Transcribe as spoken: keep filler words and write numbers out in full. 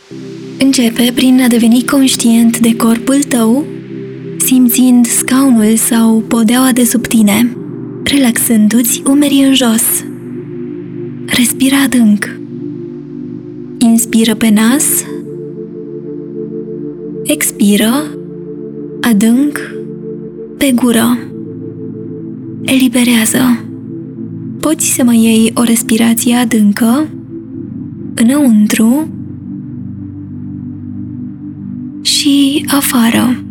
Începe prin a deveni conștient de corpul tău, simțind scaunul sau podeaua de sub tine, relaxându-ți umerii în jos. Respiră adânc. Inspiră pe nas. Expiră adânc pe gură. Eliberează. Poți să mai iei o respirație adâncă înăuntru și afară.